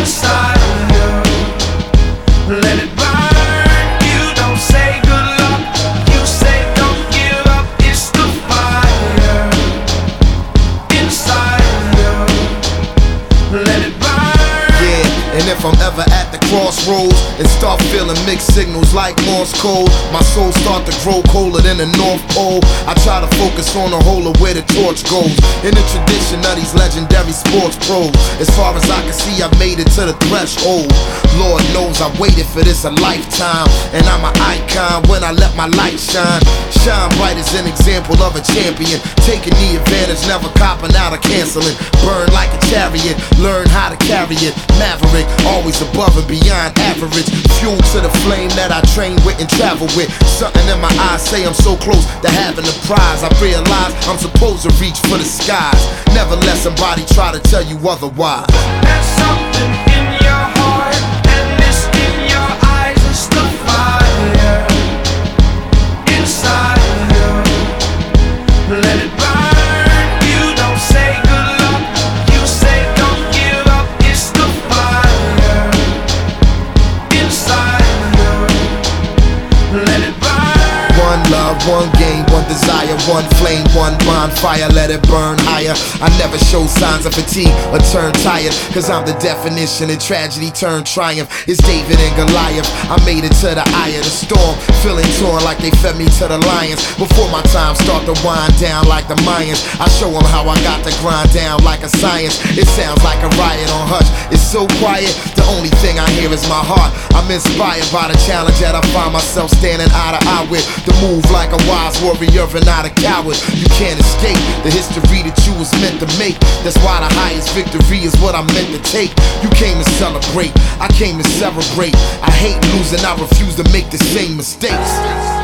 inside of you. Let it burn. You don't say good luck, you say don't give up. It's the fire inside of you. Let it burn. Yeah, and if I'm ever at the crossroads and start feeling mixed signals like Morse code, my soul start to grow colder than the North Pole. I try to focus on the whole of where the torch goes, in the tradition of these legendary sports pros. As far as I can see, I've made it to the threshold. Lord knows I waited for this a lifetime, and I'm an icon when I let my light shine. Shine bright as an example of a champion, taking the advantage, never copping out or canceling. Burn like a chariot, learn how to carry it. Maverick, always above and beyond average. Fuel to the flame that I train with and travel with. Something in my eyes say I'm so close to having a prize. I realize I'm supposed to reach for the skies. Never let somebody try to tell you otherwise. There's something in your heart and it's in your eyes. It's the fire inside of you. Let it burn. You don't say good luck, you say don't give up. It's the fire inside of you. Let it burn. One love, one game, one desire, one flame, one bonfire, let it burn higher. I never show signs of fatigue or turn tired, cause I'm the definition of tragedy turned triumph. It's David and Goliath, I made it to the eye of the storm, feeling torn like they fed me to the lions. Before my time start to wind down like the Mayans, I show them how I got to grind down like a science. It sounds like a riot on hush, it's so quiet, the only thing I hear is my heart. I'm inspired by the challenge that I find myself standing eye to eye with. To move like a wise warrior and not a coward. You can't escape the history that you was meant to make. That's why the highest victory is what I'm meant to take. You came to celebrate, I came to celebrate. I hate losing, I refuse to make the same mistakes.